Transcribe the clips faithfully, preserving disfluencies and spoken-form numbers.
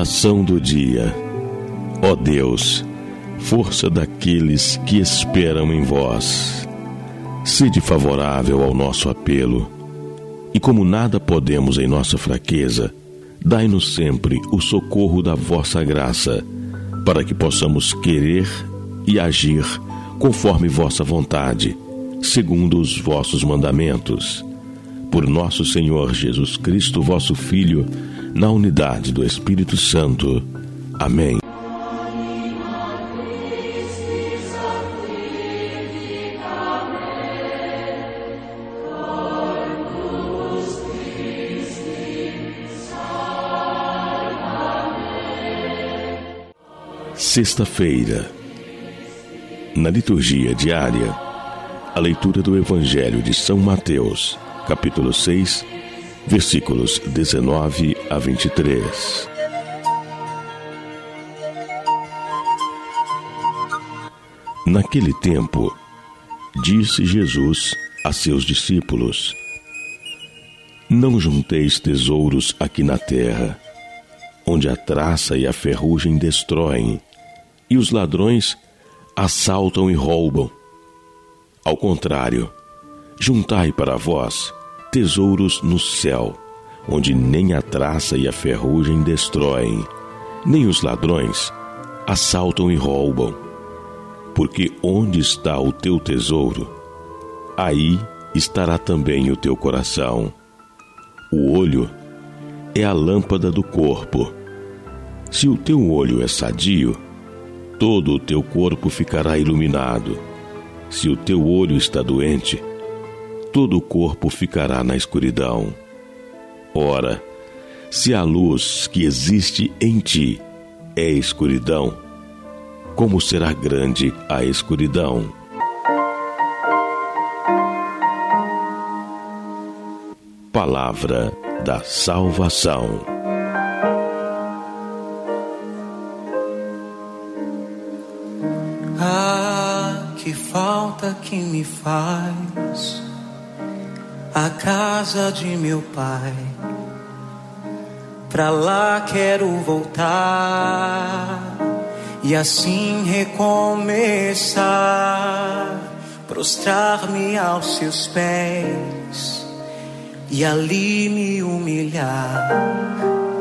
Oração do dia. Ó Deus, força daqueles que esperam em vós, sede favorável ao nosso apelo, e como nada podemos em nossa fraqueza, dai-nos sempre o socorro da vossa graça, para que possamos querer e agir conforme vossa vontade, segundo os vossos mandamentos. Por nosso Senhor Jesus Cristo, vosso Filho, na unidade do Espírito Santo. Amém. Sexta-feira. Na liturgia diária, a leitura do Evangelho de São Mateus, capítulo seis, versículos dezenove a vinte e três. Naquele tempo, disse Jesus a seus discípulos: Não junteis tesouros aqui na terra, onde a traça e a ferrugem destroem, e os ladrões assaltam e roubam. Ao contrário, juntai para vós tesouros no céu, onde nem a traça e a ferrugem destroem, nem os ladrões assaltam e roubam. Porque onde está o teu tesouro, aí estará também o teu coração. O olho é a lâmpada do corpo. Se o teu olho é sadio, todo o teu corpo ficará iluminado. Se o teu olho está doente, todo o corpo ficará na escuridão. Ora, se a luz que existe em ti é escuridão, como será grande a escuridão? Palavra da salvação. Ah, que falta que me faz a casa de meu pai. Pra lá quero voltar e assim recomeçar, prostrar-me aos seus pés e ali me humilhar,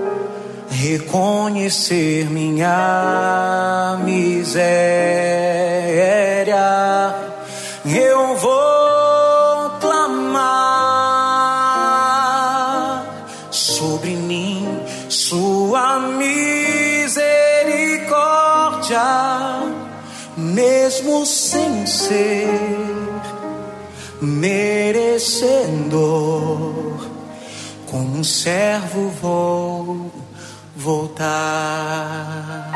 reconhecer minha miséria. Eu vou clamar sobre mim sua misericórdia, mesmo sem ser merecedor. Como um servo vou voltar.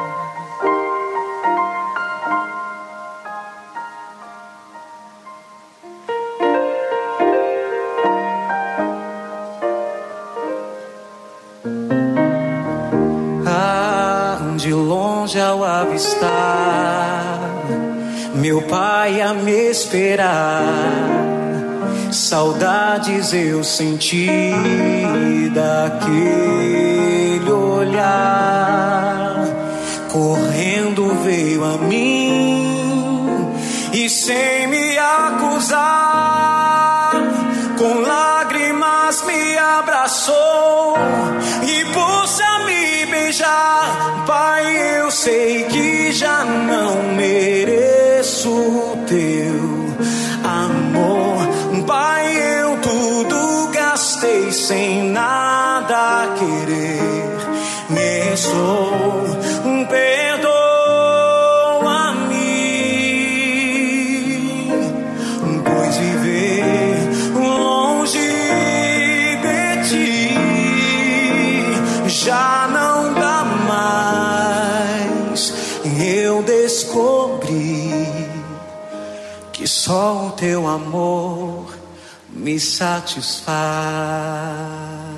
Ah, de longe ao avistar meu pai a me esperar, saudades eu senti daquele olhar. Correndo veio a mim e sem me acusar, com lágrimas me abraçou e pôs a me beijar. Pai, eu sei que já não mereço o teu amor. Pai, eu tudo gastei sem nada querer. Me sou, perdoa-me, pois viver longe de ti já não dá mais. Eu descobri que só o teu amor me satisfaz.